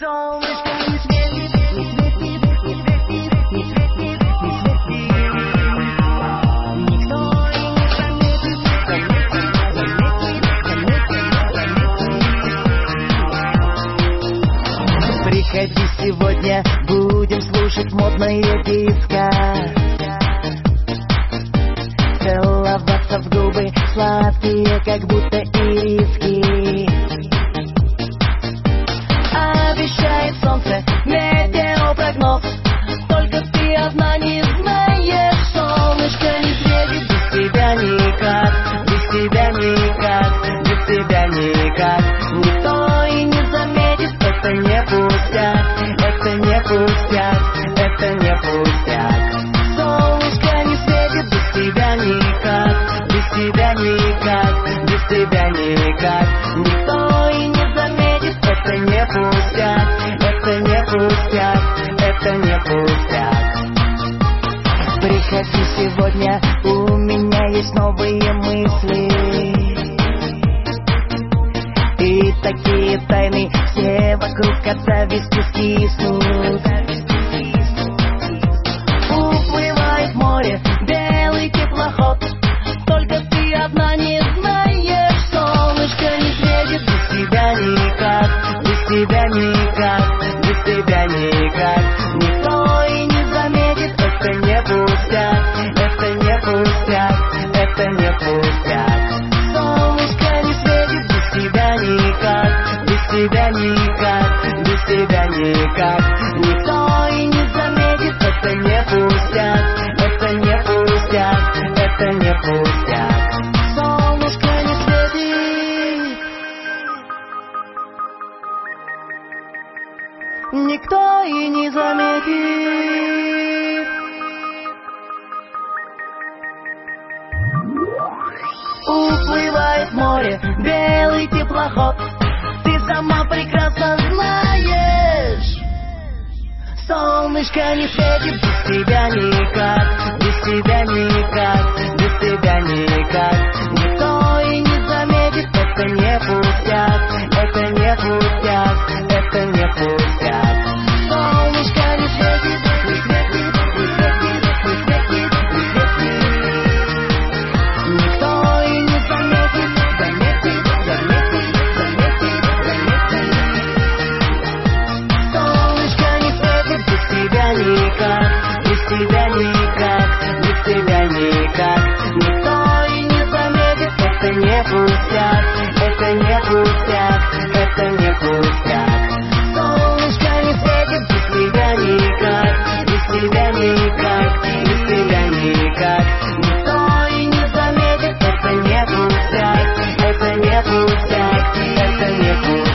Солнышко не светит, не светит, не светит, не светит, не светит. Никто и не заметит, заметит, заметит, заметит. Приходи сегодня, будем слушать модные диско, целоваться в губы, сладкие, как будто ириски. Обещает солнце, метеопрогноз, только ты одна не знаешь. Солнышко не светит, без тебя никак, без тебя никак, без тебя никак. Никто и не заметит, это не пустяк, это не пустяк, это не пустяк. Солнышко не светит, без тебя никак, без тебя никак, без тебя никак. Никто и не заметит, это не пустяк, это не пустяк, это не пустяк. Приходи сегодня, у меня есть новые мысли, и такие тайны, все вокруг от зависти скиснут. Уплывает в море белый теплоход, только ты одна не знаешь. Солнышко не светит, без тебя никак, без тебя никак, без тебя никак. Никто и не заметит, это не пустяк, это не пустяк, это не пустяк. Солнышко не светит, без тебя никак, без тебя никак, без тебя никак. Никто и не заметит, это не пустяк, это не пустяк, это не пустяк. Солнышко не светит, никто и не заметит. Уплывает в море белый теплоход, ты сама прекрасно знаешь. Солнышко не светит, без тебя никак, без тебя никак, без тебя никак. Никто и не заметит, это не пустяк, это не пустяк, это не пустяк. Солнышко не светит, не светит, не светит, не светит, не светит. Никто и не заметит, заметит, заметит, заметит, заметит. Солнышко не светит, без тебя никак, без тебя никак, без тебя никак. Никто и не заметит, это не пустяк, это не пустяк, это не пустяк. Солнышко не светит, без тебя никак, без тебя никак, без тебя никак. Никто и не заметит, это не пустяк, это не пустяк, это не пустяк.